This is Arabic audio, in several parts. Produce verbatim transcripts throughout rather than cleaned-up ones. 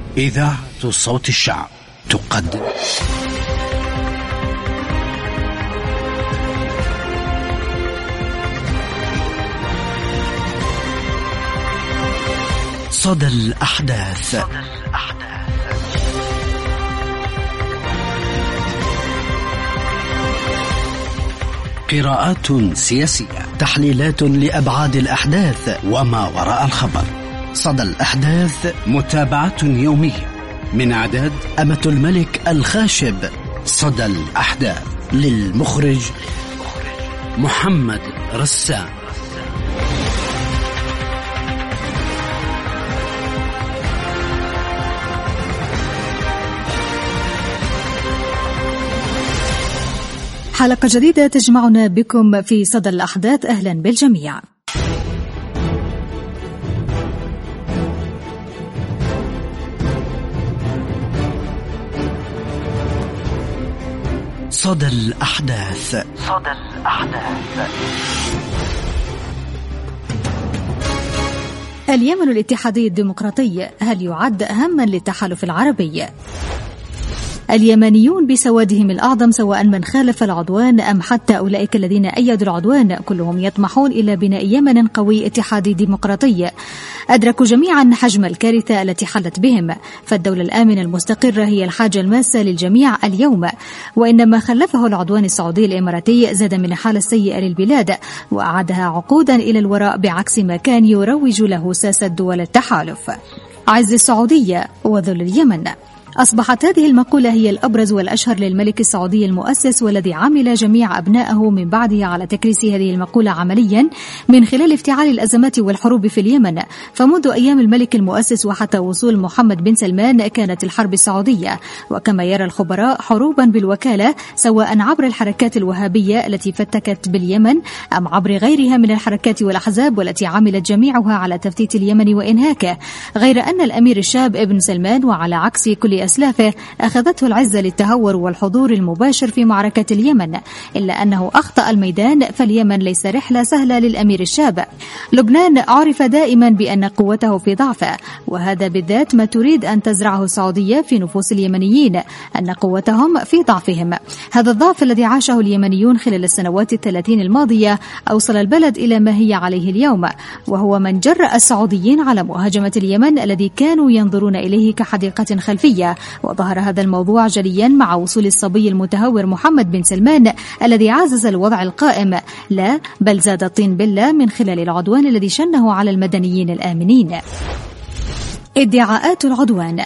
إذاعة صوت الشعب تقدم صدى الأحداث. قراءات سياسية، تحليلات لأبعاد الأحداث وما وراء الخبر. صدى الأحداث، متابعة يومية من إعداد أمة الملك الخاشب. صدى الأحداث للمخرج محمد رسام. حلقة جديدة تجمعنا بكم في صدى الأحداث. أهلا بالجميع. صدى الأحداث. صدى الأحداث. اليمن الاتحادي الديمقراطي هل يعد هما للتحالف العربي؟ اليمنيون بسوادهم الأعظم، سواء من خالف العدوان أم حتى أولئك الذين أيدوا العدوان، كلهم يطمحون إلى بناء يمن قوي اتحادي ديمقراطي. أدركوا جميعا حجم الكارثة التي حلت بهم، فالدولة الآمنة المستقرة هي الحاجة الماسة للجميع اليوم، وإنما خلفه العدوان السعودي الإماراتي زاد من حالة السيئة للبلاد وأعادها عقودا إلى الوراء، بعكس ما كان يروج له ساسة دول التحالف. عز السعودية وذل اليمن. أصبحت هذه المقولة هي الأبرز والأشهر للملك السعودي المؤسس، والذي عمل جميع أبنائه من بعده على تكريس هذه المقولة عمليا من خلال افتعال الأزمات والحروب في اليمن. فمنذ أيام الملك المؤسس وحتى وصول محمد بن سلمان كانت الحرب السعودية، وكما يرى الخبراء، حروبا بالوكالة، سواء عبر الحركات الوهابية التي فتكت باليمن أم عبر غيرها من الحركات والأحزاب والتي عملت جميعها على تفتيت اليمن وإنهاكه. غير أن الأمير الشاب ابن سلمان، وعلى عكس كل أسلافه، أخذته العزة للتهور والحضور المباشر في معركة اليمن، إلا أنه أخطأ الميدان، فاليمن ليس رحلة سهلة للأمير الشاب. لبنان عرف دائما بأن قوته في ضعفه، وهذا بالذات ما تريد أن تزرعه السعودية في نفوس اليمنيين، أن قوتهم في ضعفهم. هذا الضعف الذي عاشه اليمنيون خلال السنوات الثلاثين الماضية أوصل البلد إلى ما هي عليه اليوم، وهو من جرأ السعوديين على مهاجمة اليمن الذي كانوا ينظرون إليه كحديقة خلفية. وظهر هذا الموضوع جليا مع وصول الصبي المتهور محمد بن سلمان، الذي عزز الوضع القائم، لا بل زاد الطين بلة من خلال العدوان الذي شنه على المدنيين الآمنين. ادعاءات العدوان.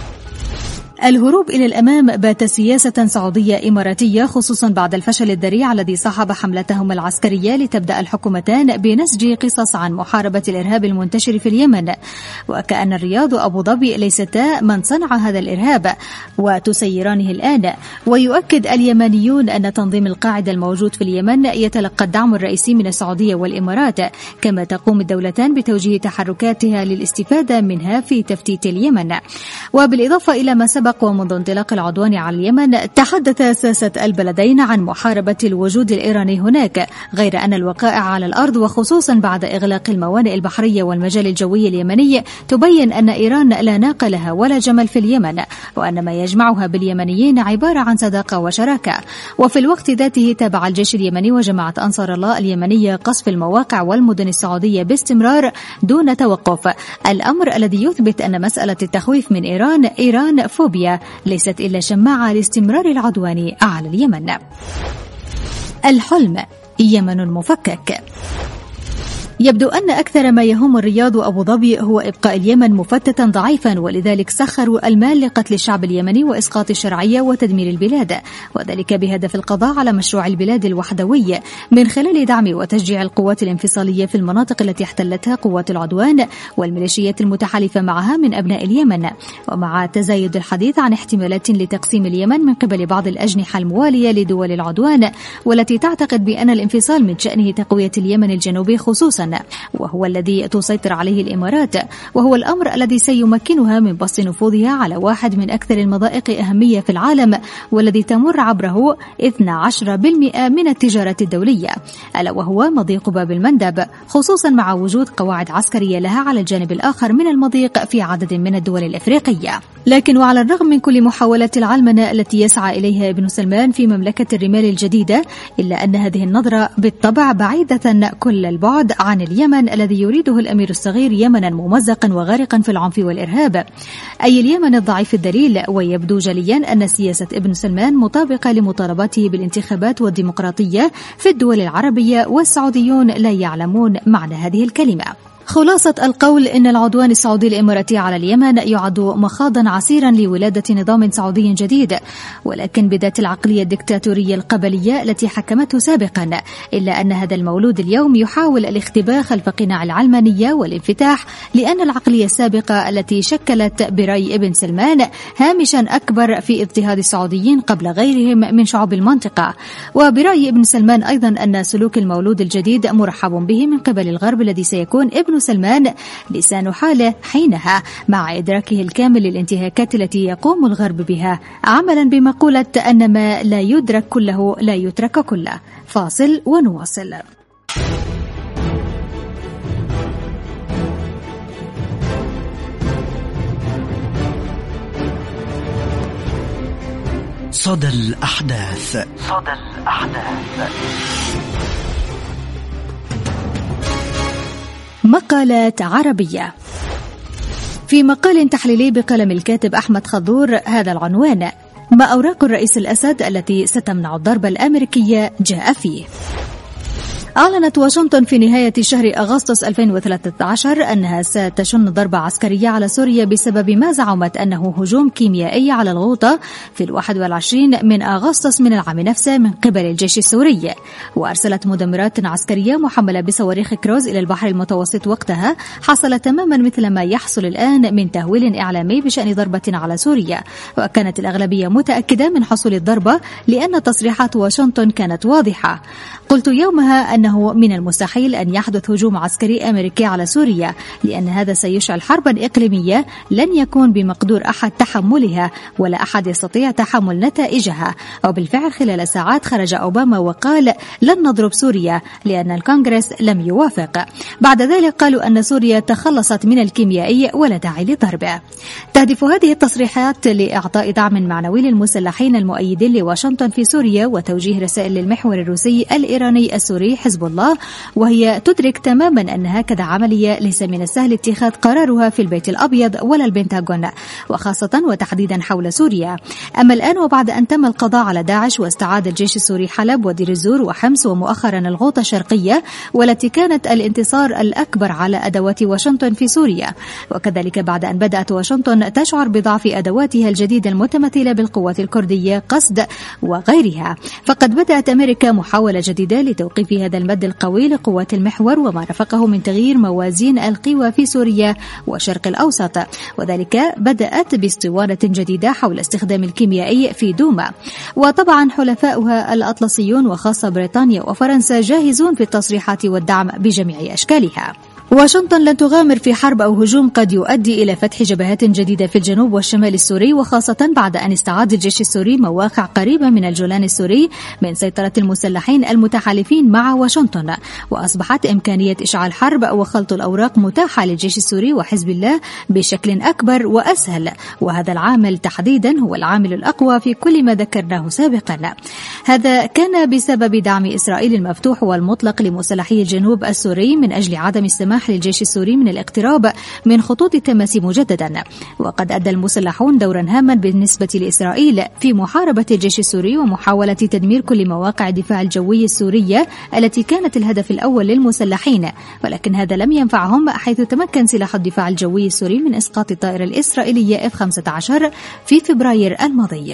الهروب إلى الأمام بات سياسة سعودية إماراتية، خصوصا بعد الفشل الذريع الذي صاحب حملتهم العسكرية لتبدأ الحكومتان بنسج قصص عن محاربة الإرهاب المنتشر في اليمن، وكأن الرياض وأبو ظبي ليستا من صنع هذا الإرهاب وتسيرانه الآن. ويؤكد اليمنيون أن تنظيم القاعدة الموجود في اليمن يتلقى الدعم الرئيسي من السعودية والإمارات، كما تقوم الدولتان بتوجيه تحركاتها للاستفادة منها في تفتيت اليمن. وبالإضافة إلى ما سبق، ومنذ انطلاق العدوان على اليمن تحدث ساسة البلدين عن محاربة الوجود الإيراني هناك، غير أن الوقائع على الأرض، وخصوصا بعد إغلاق الموانئ البحرية والمجال الجوي اليمني، تبين أن إيران لا ناقة لها ولا جمل في اليمن، وأن ما يجمعها باليمنيين عبارة عن صداقة وشراكة. وفي الوقت ذاته تابع الجيش اليمني وجماعة أنصار الله اليمنية قصف المواقع والمدن السعودية باستمرار دون توقف، الأمر الذي يثبت أن مسألة التخويف من إيران إيران فوبيا ليست إلا شماعة لاستمرار العدوان على اليمن. الحلم، يمن مفكك. يبدو أن أكثر ما يهم الرياض وأبو ظبي هو إبقاء اليمن مفتتا ضعيفا، ولذلك سخروا المال لقتل الشعب اليمني وإسقاط الشرعية وتدمير البلاد، وذلك بهدف القضاء على مشروع البلاد الوحدوي من خلال دعم وتشجيع القوات الانفصالية في المناطق التي احتلتها قوات العدوان والميليشيات المتحالفة معها من أبناء اليمن. ومع تزايد الحديث عن احتمالات لتقسيم اليمن من قبل بعض الأجنحة الموالية لدول العدوان، والتي تعتقد بأن الانفصال من شأنه تقوية اليمن الجنوبي خصوصا، سوريا، وهو الذي تسيطر عليه الإمارات، وهو الأمر الذي سيمكنها من بسط نفوذها على واحد من أكثر المضائق أهمية في العالم، والذي تمر عبره اثني عشر بالمئة من التجارة الدولية، ألا وهو مضيق باب المندب، خصوصا مع وجود قواعد عسكرية لها على الجانب الآخر من المضيق في عدد من الدول الإفريقية. لكن وعلى الرغم من كل محاولات العلمنة التي يسعى إليها ابن سلمان في مملكة الرمال الجديدة، إلا أن هذه النظرة بالطبع بعيدة كل البعد عن اليمن الذي يريده الأمير الصغير، يمنا ممزقا وغارقا في العنف والإرهاب، أي اليمن الضعيف الدليل. ويبدو جليا أن سياسة ابن سلمان مطابقة لمطالباته بالانتخابات والديمقراطية في الدول العربية، والسعوديون لا يعلمون معنى هذه الكلمة. خلاصة القول إن العدوان السعودي الإماراتي على اليمن يعد مخاضا عسيرا لولادة نظام سعودي جديد، ولكن بذات العقلية الدكتاتورية القبلية التي حكمته سابقا، إلا أن هذا المولود اليوم يحاول الاختباء خلف قناع العلمانية والانفتاح، لأن العقلية السابقة التي شكلت برأي ابن سلمان هامشا أكبر في اضطهاد السعوديين قبل غيرهم من شعوب المنطقة. وبرأي ابن سلمان أيضا أن سلوك المولود الجديد مرحب به من قبل الغرب، الذي سيكون ابن سلمان لسان حاله حينها، مع إدراكه الكامل للانتهاكات التي يقوم الغرب بها، عملا بمقولة أن ما لا يدرك كله لا يترك كله. فاصل ونواصل. صدى الأحداث. صدى الأحداث. مقالات عربية. في مقال تحليلي بقلم الكاتب أحمد خضور هذا العنوان: ما أوراق الرئيس الأسد التي ستمنع الضربة الأمريكية جاء فيه. أعلنت واشنطن في نهاية شهر أغسطس ألفين وثلاثة عشر أنها ستشن ضربة عسكرية على سوريا بسبب ما زعمت أنه هجوم كيميائي على الغوطة في الواحد والعشرين من أغسطس من العام نفسه من قبل الجيش السوري، وأرسلت مدمرات عسكرية محملة بصواريخ كروز إلى البحر المتوسط. وقتها حصل تماما مثل ما يحصل الآن من تهويل إعلامي بشأن ضربة على سوريا، وكانت الأغلبية متأكدة من حصول الضربة لأن تصريحات واشنطن كانت واضحة. قلت يومها أنه من المستحيل أن يحدث هجوم عسكري أمريكي على سوريا، لأن هذا سيشعل حربا إقليمية لن يكون بمقدور أحد تحملها، ولا أحد يستطيع تحمل نتائجها. وبالفعل خلال ساعات خرج أوباما وقال لن نضرب سوريا لأن الكونغرس لم يوافق. بعد ذلك قالوا أن سوريا تخلصت من الكيميائي ولا داعي لضربه. تهدف هذه التصريحات لإعطاء دعم معنوي للمسلحين المؤيدين لواشنطن في سوريا، وتوجيه رسائل للمحور الروسي الإيراني السوري حزب الله، وهي تدرك تماما أن هكذا عملية ليس من السهل اتخاذ قرارها في البيت الأبيض ولا البنتاغون، وخاصة وتحديدا حول سوريا. أما الآن وبعد أن تم القضاء على داعش واستعاد الجيش السوري حلب ودير الزور وحمص ومؤخرا الغوطة الشرقية، والتي كانت الانتصار الأكبر على أدوات واشنطن في سوريا، وكذلك بعد أن بدأت واشنطن تشعر بضعف أدواتها الجديدة المتمثلة بالقوات الكردية قسد وغيرها، فقد بدأت أمريكا محاولة جديدة لتوقيف هذا المد القوي لقوات المحور وما رافقه من تغيير موازين القوى في سوريا والشرق الأوسط، وذلك بدأت باسطوانة جديدة حول استخدام الكيميائي في دوما. وطبعا حلفاؤها الأطلسيون وخاصة بريطانيا وفرنسا جاهزون في التصريحات والدعم بجميع أشكالها. واشنطن لن تغامر في حرب أو هجوم قد يؤدي إلى فتح جبهات جديدة في الجنوب والشمال السوري، وخاصة بعد أن استعاد الجيش السوري مواقع قريبة من الجولان السوري من سيطرة المسلحين المتحالفين مع واشنطن، وأصبحت إمكانية إشعال حرب وخلط الأوراق متاحة للجيش السوري وحزب الله بشكل أكبر وأسهل، وهذا العامل تحديدا هو العامل الأقوى في كل ما ذكرناه سابقا. هذا كان بسبب دعم إسرائيل المفتوح والمطلق لمسلحي الجنوب السوري من أجل عدم السماح للجيش السوري من الاقتراب من خطوط التماس مجددا. وقد أدى المسلحون دورا هاما بالنسبة لإسرائيل في محاربة الجيش السوري ومحاولة تدمير كل مواقع الدفاع الجوي السورية التي كانت الهدف الأول للمسلحين، ولكن هذا لم ينفعهم، حيث تمكن سلاح الدفاع الجوي السوري من إسقاط الطائرة الإسرائيلية إف خمسة عشر في فبراير الماضي.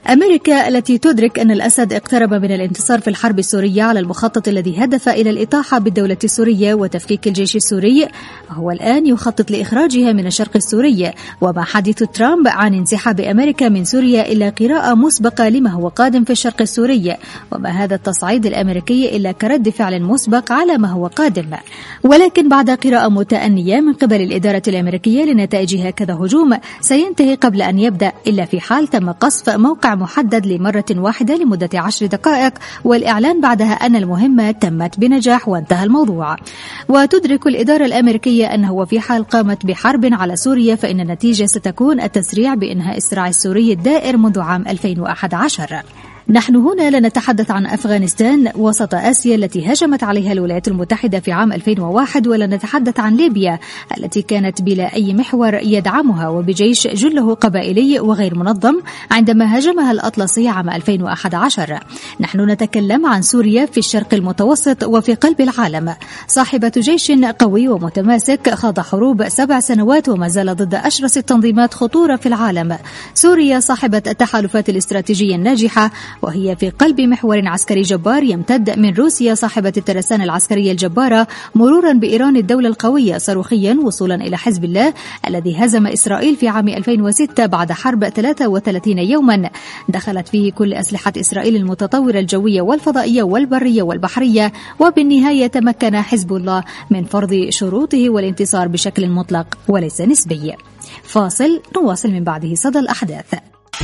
أمريكا التي تدرك أن الأسد اقترب من الانتصار في الحرب السورية على المخطط الذي هدف إلى الإطاحة بالدولة السورية وتفكيك الجيش السوري، هو الآن يخطط لإخراجها من الشرق السوري. وما حديث ترامب عن انسحاب أمريكا من سوريا إلا قراءة مسبقة لما هو قادم في الشرق السوري، وما هذا التصعيد الأمريكي إلا كرد فعل مسبق على ما هو قادم. ولكن بعد قراءة متأنية من قبل الإدارة الأمريكية لنتائج هكذا هجوم سينتهي قبل أن يبدأ، إلا في حال تم قصف موقع محدد لمرة واحدة لمدة عشر دقائق والإعلان بعدها أن المهمة تمت بنجاح وانتهى الموضوع. وتدرك الإدارة الأمريكية أنه في حال قامت بحرب على سوريا فإن النتيجة ستكون التسريع بإنهاء الصراع السوري الدائر منذ عام ألفين وأحد عشر. نحن هنا لا نتحدث عن أفغانستان وسط آسيا التي هجمت عليها الولايات المتحدة في عام ألفين وواحد، ولا نتحدث عن ليبيا التي كانت بلا أي محور يدعمها وبجيش جله قبائلي وغير منظم عندما هجمها الأطلسي عام ألفين وأحد عشر. نحن نتكلم عن سوريا في الشرق المتوسط وفي قلب العالم، صاحبة جيش قوي ومتماسك خاض حروب سبع سنوات وما زال ضد أشرس التنظيمات خطورة في العالم. سوريا صاحبة التحالفات الاستراتيجية الناجحة، وهي في قلب محور عسكري جبار يمتد من روسيا صاحبة الترسانة العسكرية الجبارة مرورا بإيران الدولة القوية صاروخيا وصولا إلى حزب الله الذي هزم إسرائيل في عام ألفين وستة بعد حرب ثلاثة وثلاثين يوما دخلت فيه كل أسلحة إسرائيل المتطورة الجوية والفضائية والبرية والبحرية، وبالنهاية تمكن حزب الله من فرض شروطه والانتصار بشكل مطلق وليس نسبي. فاصل نواصل من بعده صدى الأحداث.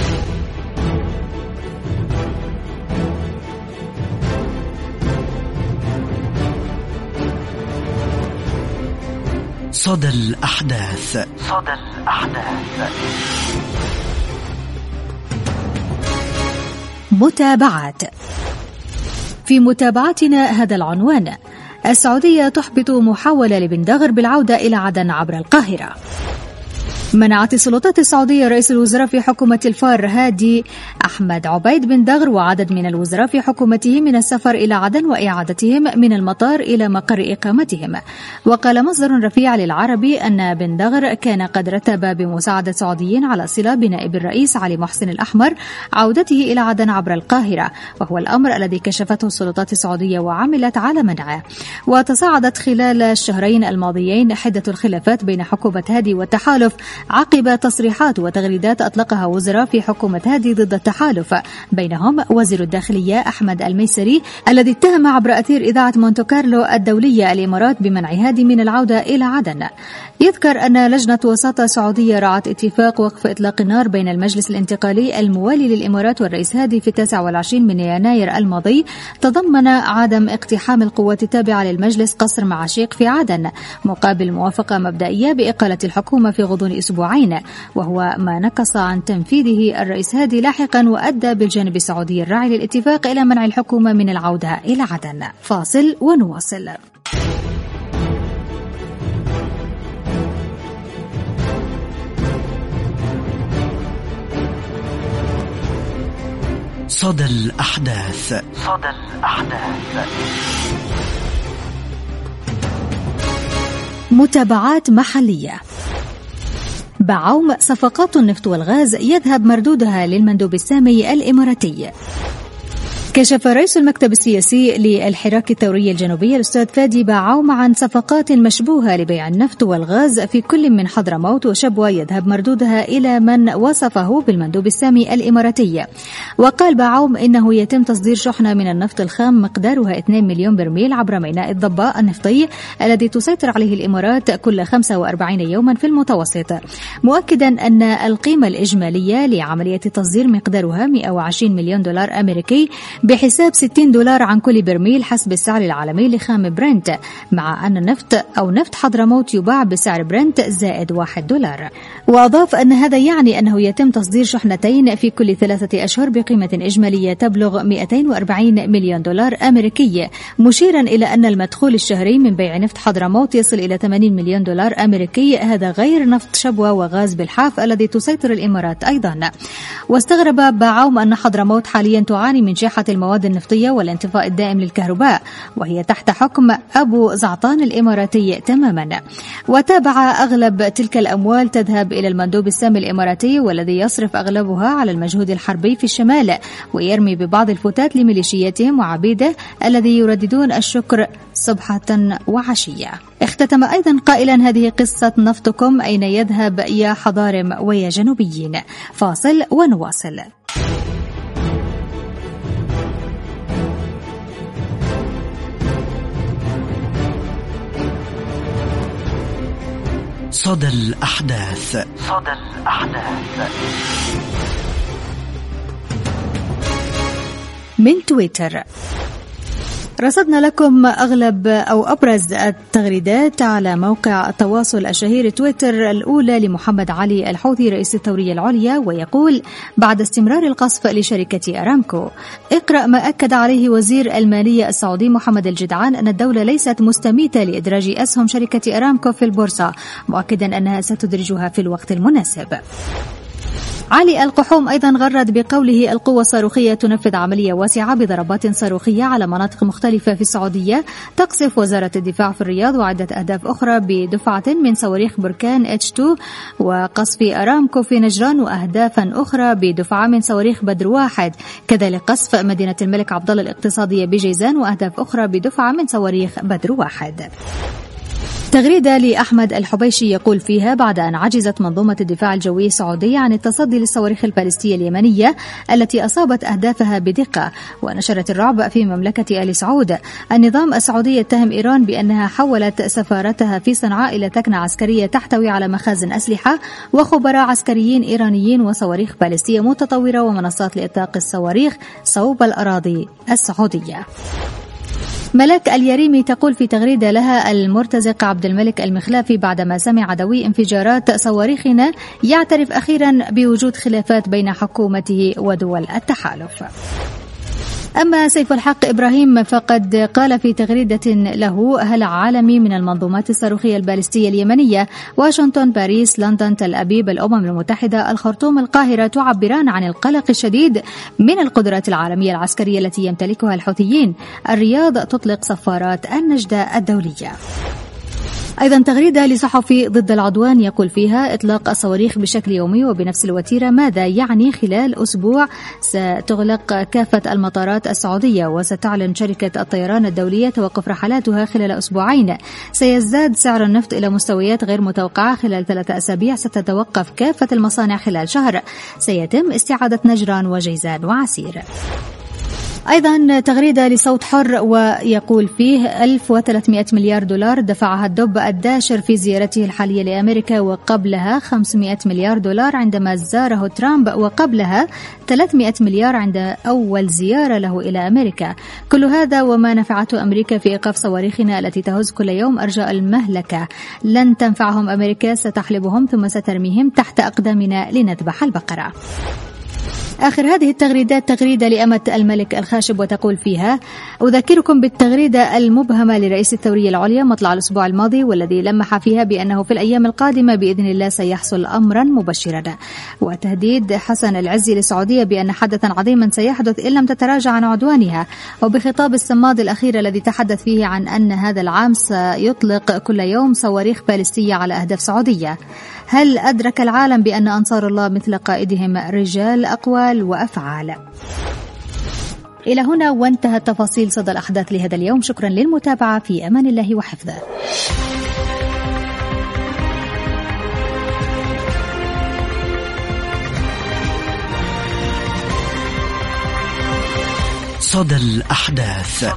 صدى الأحداث. صدى الأحداث. متابعات. في متابعتنا هذا العنوان: السعودية تحبط محاولة لبن دغر بالعودة إلى عدن عبر القاهرة. منعت السلطات السعودية رئيس الوزراء في حكومة الفار هادي أحمد عبيد بن دغر وعدد من الوزراء في حكومته من السفر إلى عدن وإعادتهم من المطار إلى مقر إقامتهم. وقال مصدر رفيع للعربي أن بن دغر كان قد رتب بمساعدة سعوديين على صلة بنائب الرئيس علي محسن الأحمر عودته إلى عدن عبر القاهرة، وهو الأمر الذي كشفته السلطات السعودية وعملت على منعه. وتصاعدت خلال الشهرين الماضيين حدة الخلافات بين حكومة هادي والتحالف عقب تصريحات وتغريدات أطلقها وزراء في حكومة هادي ضد التحالف، بينهم وزير الداخلية أحمد الميسري الذي اتهم عبر أثير إذاعة مونتو كارلو الدولية الإمارات بمنع هادي من العودة إلى عدن. يذكر أن لجنة وساطة سعودية رعت اتفاق وقف إطلاق النار بين المجلس الانتقالي الموالي للإمارات والرئيس هادي في التاسع والعشرين من يناير الماضي، تضمن عدم اقتحام القوات التابعة للمجلس قصر معاشيق في عدن مقابل موافقة مبدئية بإقالة الحكومة في غضون أسبوعين، وهو ما نقص عن تنفيذه الرئيس هادي لاحقا وأدى بالجانب السعودي الراعي للاتفاق إلى منع الحكومة من العودة إلى عدن. فاصل ونواصل. صدى الأحداث. صدى الأحداث. متابعات محلية. بعوم صفقات النفط والغاز يذهب مردودها للمندوب السامي الإماراتي. كشف رئيس المكتب السياسي للحراك الثوري الجنوبي الأستاذ فادي بعوم عن صفقات مشبوهة لبيع النفط والغاز في كل من حضرموت وشبوة يذهب مردودها إلى من وصفه بالمندوب السامي الإماراتي. وقال بعوم إنه يتم تصدير شحنة من النفط الخام مقدارها اثنين مليون برميل عبر ميناء الضباء النفطي الذي تسيطر عليه الإمارات كل خمسة وأربعين يوما في المتوسط، مؤكدا أن القيمة الإجمالية لعملية التصدير مقدارها مئة وعشرين مليون دولار أمريكي بحساب ستين دولار عن كل برميل حسب السعر العالمي لخام برنت، مع أن النفط أو نفط حضرموت يباع بسعر برنت زائد واحد دولار. وأضاف أن هذا يعني أنه يتم تصدير شحنتين في كل ثلاثة أشهر بقيمة إجمالية تبلغ مئتين وأربعين مليون دولار أمريكي، مشيرا إلى أن المدخول الشهري من بيع نفط حضرموت يصل إلى ثمانين مليون دولار أمريكي، هذا غير نفط شبوة وغاز بالحاف الذي تسيطر الإمارات أيضا. واستغرب بعوم أن حضرموت حاليا تعاني من شاحة المواد النفطية والانطفاء الدائم للكهرباء، وهي تحت حكم أبو زعطان الإماراتي تماما. وتابع أغلب تلك الأموال تذهب إلى المندوب السامي الإماراتي، والذي يصرف أغلبها على المجهود الحربي في الشمال، ويرمي ببعض الفتات لميليشياتهم وعبيده الذي يرددون الشكر صبحة وعشية. اختتم أيضا قائلا: هذه قصة نفطكم، أين يذهب يا حضارم ويا جنوبيين. فاصل ونواصل. صدى الأحداث. صدى الأحداث من تويتر. رصدنا لكم أغلب أو أبرز التغريدات على موقع التواصل الشهير تويتر. الأولى لمحمد علي الحوثي رئيس الثورية العليا، ويقول: بعد استمرار القصف لشركة أرامكو، اقرأ ما أكد عليه وزير المالية السعودي محمد الجدعان أن الدولة ليست مستميتة لإدراج أسهم شركة أرامكو في البورصة، مؤكدا أنها ستدرجها في الوقت المناسب. علي القحوم أيضا غرد بقوله: القوة الصاروخية تنفذ عملية واسعة بضربات صاروخية على مناطق مختلفة في السعودية. تقصف وزارة الدفاع في الرياض وعدة أهداف أخرى بدفعة من صواريخ بركان إتش تو، وقصف أرامكو في نجران وأهدافا أخرى بدفعة من صواريخ بدر واحد. كذلك قصف مدينة الملك عبدالله الاقتصادية بجيزان وأهداف أخرى بدفعة من صواريخ بدر واحد. تغريدة لأحمد الحبيشي يقول فيها: بعد أن عجزت منظومة الدفاع الجوي السعودي عن التصدي للصواريخ البالستية اليمنية التي أصابت أهدافها بدقة ونشرت الرعب في مملكة آل سعود، النظام السعودي يتهم إيران بأنها حولت سفارتها في صنعاء إلى ثكنة عسكرية تحتوي على مخازن أسلحة وخبراء عسكريين إيرانيين وصواريخ بالستية متطورة ومنصات لإطلاق الصواريخ صوب الأراضي السعودية. ملاك اليريمي تقول في تغريدة لها: المرتزق عبد الملك المخلافي بعدما سمع دوي انفجارات صواريخنا يعترف أخيرا بوجود خلافات بين حكومته ودول التحالف. أما سيف الحق إبراهيم فقد قال في تغريدة له: هلع عالمي من المنظومات الصاروخية البالستية اليمنية، واشنطن، باريس، لندن، تل أبيب، الأمم المتحدة، الخرطوم، القاهرة تعبران عن القلق الشديد من القدرات العالمية العسكرية التي يمتلكها الحوثيين. الرياض تطلق صفارات النجدة الدولية. أيضا تغريدة لصحفي ضد العدوان يقول فيها: إطلاق الصواريخ بشكل يومي وبنفس الوتيرة، ماذا يعني؟ خلال أسبوع ستغلق كافة المطارات السعودية، وستعلن شركة الطيران الدولية توقف رحلاتها خلال أسبوعين. سيزداد سعر النفط إلى مستويات غير متوقعة خلال ثلاثة أسابيع، ستتوقف كافة المصانع خلال شهر، سيتم استعادة نجران وجيزان وعسير. أيضا تغريدة لصوت حر ويقول فيه: ألف وثلاثمائة مليار دولار دفعها الدب الداشر في زيارته الحالية لأمريكا، وقبلها خمسمائة مليار دولار عندما زاره ترامب، وقبلها ثلاثمائة مليار عند أول زيارة له إلى أمريكا. كل هذا وما نفعته أمريكا في إيقاف صواريخنا التي تهز كل يوم أرجاء المهلكة لن تنفعهم. أمريكا ستحلبهم ثم سترميهم تحت أقدامنا لنذبح البقرة. آخر هذه التغريدات تغريدة لأمة الملك الخاشب وتقول فيها: أذكركم بالتغريدة المبهمة لرئيس الثورية العليا مطلع الأسبوع الماضي، والذي لمح فيها بأنه في الأيام القادمة بإذن الله سيحصل أمرا مبشرا. وتهديد حسن العزي للسعودية بأن حدثا عظيما سيحدث إن لم تتراجع عن عدوانها، وبخطاب الصماد الأخير الذي تحدث فيه عن أن هذا العام سيطلق كل يوم صواريخ بالستية على أهداف سعودية. هل أدرك العالم بأن أنصار الله مثل قائدهم رجال أقوال وأفعال؟ إلى هنا وانتهت تفاصيل صدى الأحداث لهذا اليوم. شكرا للمتابعة، في أمان الله وحفظه. صدى الأحداث.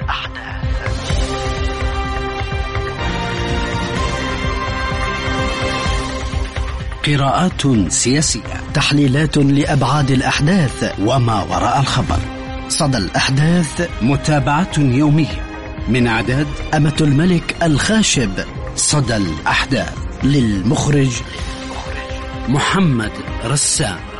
قراءات سياسية، تحليلات لأبعاد الأحداث وما وراء الخبر. صدى الأحداث، متابعة يومية من إعداد أمة الملك الخاشب. صدى الأحداث، للمخرج محمد رسام.